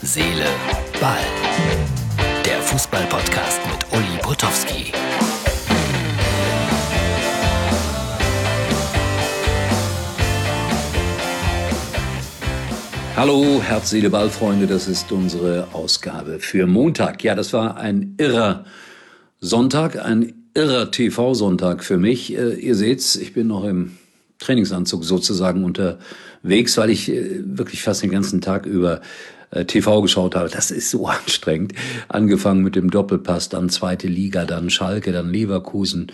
Seele, Ball. Der Fußball-Podcast mit Uli Potowski. Hallo, Herz, Seele, Ball, Freunde, das ist unsere Ausgabe für Montag. Ja, das war ein irrer Sonntag, ein irrer TV-Sonntag für mich. Ihr seht's, ich bin noch im Trainingsanzug sozusagen unterwegs, weil ich wirklich fast den ganzen Tag über TV geschaut habe. Das ist so anstrengend. Angefangen mit dem Doppelpass, dann zweite Liga, dann Schalke, dann Leverkusen.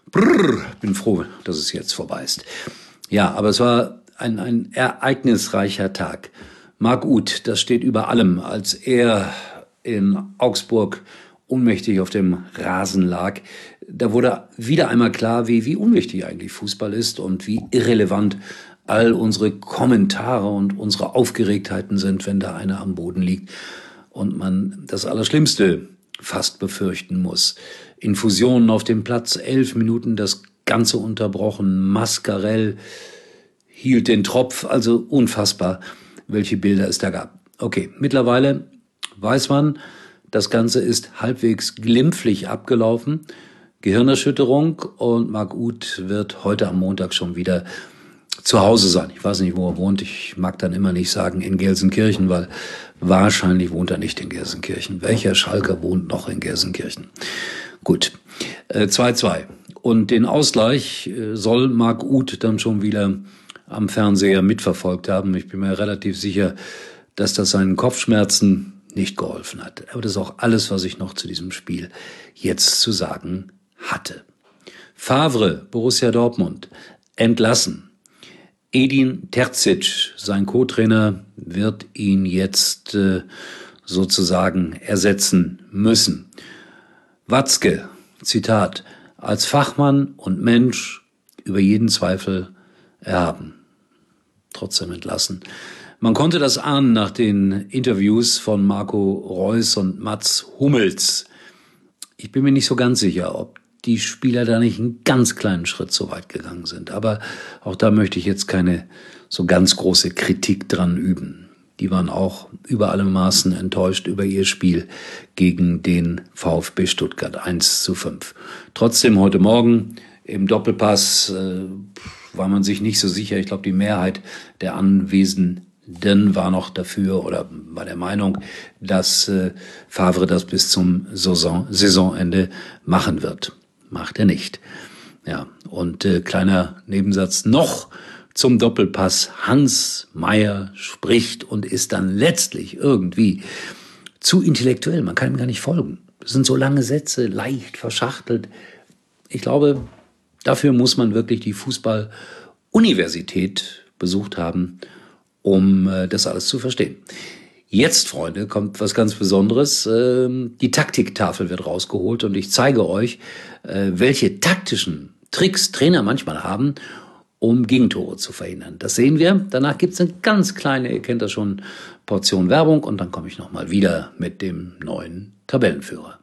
Bin froh, dass es jetzt vorbei ist. Ja, aber es war ein ereignisreicher Tag. Marc Uth, das steht über allem, als er in Augsburg ohnmächtig auf dem Rasen lag. Da wurde wieder einmal klar, wie unwichtig eigentlich Fußball ist und wie irrelevant all unsere Kommentare und unsere Aufgeregtheiten sind, wenn da einer am Boden liegt und man das Allerschlimmste fast befürchten muss. Infusionen auf dem Platz, 11 Minuten, das Ganze unterbrochen. Mascarell hielt den Tropf, also unfassbar, welche Bilder es da gab. Okay, mittlerweile weiß man, das Ganze ist halbwegs glimpflich abgelaufen. Gehirnerschütterung, und Marc Uth wird heute am Montag schon wieder zu Hause sein. Ich weiß nicht, wo er wohnt. Ich mag dann immer nicht sagen in Gelsenkirchen, weil wahrscheinlich wohnt er nicht in Gelsenkirchen. Welcher Schalker wohnt noch in Gelsenkirchen? Gut, 2-2. Und den Ausgleich soll Marc Uth dann schon wieder am Fernseher mitverfolgt haben. Ich bin mir relativ sicher, dass das seinen Kopfschmerzen nicht geholfen hat. Aber das ist auch alles, was ich noch zu diesem Spiel jetzt zu sagen hatte. Favre, Borussia Dortmund, entlassen. Edin Terzic, sein Co-Trainer, wird ihn jetzt sozusagen ersetzen müssen. Watzke, Zitat, als Fachmann und Mensch über jeden Zweifel erhaben. Trotzdem entlassen. Man konnte das ahnen nach den Interviews von Marco Reus und Mats Hummels. Ich bin mir nicht so ganz sicher, ob die Spieler da nicht einen ganz kleinen Schritt so weit gegangen sind. Aber auch da möchte ich jetzt keine so ganz große Kritik dran üben. Die waren auch über alle Maßen enttäuscht über ihr Spiel gegen den VfB Stuttgart 1-5. Trotzdem heute Morgen im Doppelpass war man sich nicht so sicher. Ich glaube, die Mehrheit der Anwesenden war noch dafür oder war der Meinung, dass Favre das bis zum Saisonende machen wird. Macht er nicht. Ja, und kleiner Nebensatz noch zum Doppelpass. Hans Meyer spricht und ist dann letztlich irgendwie zu intellektuell. Man kann ihm gar nicht folgen. Das sind so lange Sätze, leicht verschachtelt. Ich glaube, dafür muss man wirklich die Fußball-Universität besucht haben, um das alles zu verstehen. Jetzt, Freunde, kommt was ganz Besonderes. Die Taktiktafel wird rausgeholt und ich zeige euch, welche taktischen Tricks Trainer manchmal haben, um Gegentore zu verhindern. Das sehen wir. Danach gibt es eine ganz kleine, ihr kennt das schon, Portion Werbung und dann komme ich nochmal wieder mit dem neuen Tabellenführer.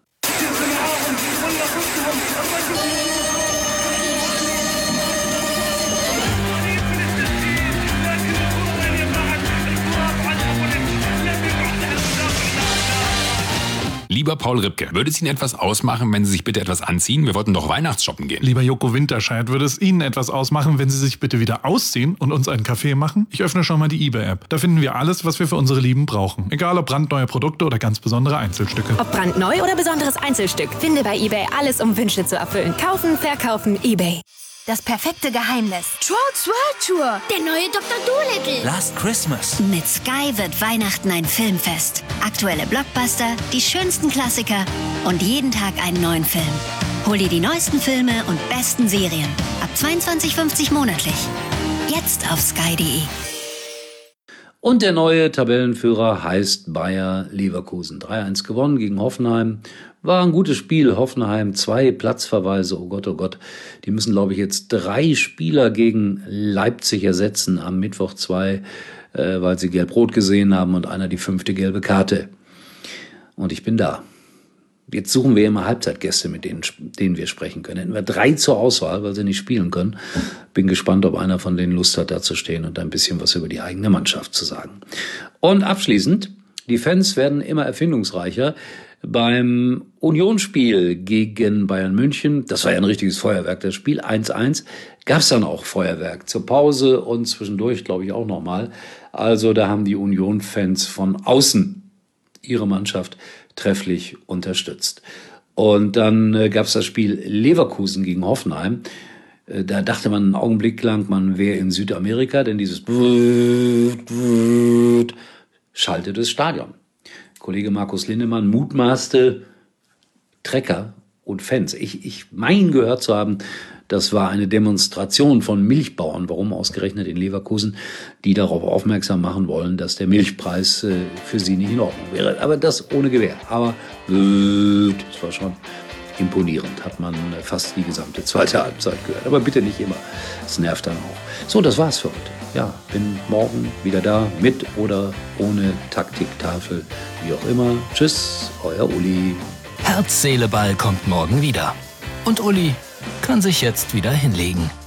Lieber Paul Ripke, würde es Ihnen etwas ausmachen, wenn Sie sich bitte etwas anziehen? Wir wollten doch Weihnachtsshoppen gehen. Lieber Joko Winterscheid, würde es Ihnen etwas ausmachen, wenn Sie sich bitte wieder ausziehen und uns einen Kaffee machen? Ich öffne schon mal die eBay-App. Da finden wir alles, was wir für unsere Lieben brauchen. Egal ob brandneue Produkte oder ganz besondere Einzelstücke. Ob brandneu oder besonderes Einzelstück, finde bei eBay alles, um Wünsche zu erfüllen. Kaufen, verkaufen, eBay. Das perfekte Geheimnis. Trolls World Tour. Der neue Dr. Dolittle. Last Christmas. Mit Sky wird Weihnachten ein Filmfest. Aktuelle Blockbuster, die schönsten Klassiker und jeden Tag einen neuen Film. Hol dir die neuesten Filme und besten Serien. Ab 22,50 monatlich. Jetzt auf sky.de. Und der neue Tabellenführer heißt Bayer Leverkusen. 3-1 gewonnen gegen Hoffenheim. War ein gutes Spiel. Hoffenheim 2 Platzverweise. Oh Gott. Die müssen, glaube ich, jetzt 3 Spieler gegen Leipzig ersetzen am Mittwoch 2, weil sie gelb-rot gesehen haben und einer die 5. gelbe Karte. Und ich bin da. Jetzt suchen wir immer Halbzeitgäste, mit denen wir sprechen können. Hätten wir 3 zur Auswahl, weil sie nicht spielen können. Bin gespannt, ob einer von denen Lust hat, da zu stehen und ein bisschen was über die eigene Mannschaft zu sagen. Und abschließend Die Fans werden immer erfindungsreicher. Beim Unionsspiel gegen Bayern München, das war ja ein richtiges Feuerwerk, das Spiel 1-1, gab es dann auch Feuerwerk zur Pause und zwischendurch, glaube ich, auch nochmal. Also da haben die Union-Fans von außen ihre Mannschaft trefflich unterstützt. Und dann gab es das Spiel Leverkusen gegen Hoffenheim. Da dachte man einen Augenblick lang, man wäre in Südamerika, denn dieses schaltet das Stadion. Kollege Markus Lindemann mutmaßte Trecker und Fans. Ich meine gehört zu haben, das war eine Demonstration von Milchbauern, warum ausgerechnet in Leverkusen, die darauf aufmerksam machen wollen, dass der Milchpreis für sie nicht in Ordnung wäre. Aber das ohne Gewehr. Aber das war schon imponierend, hat man fast die gesamte zweite Halbzeit gehört. Aber bitte nicht immer, es nervt dann auch. So, das war's für heute. Ja, bin morgen wieder da, mit oder ohne Taktiktafel, wie auch immer. Tschüss, euer Uli. Herz, Seele, Ball kommt morgen wieder. Und Uli kann sich jetzt wieder hinlegen.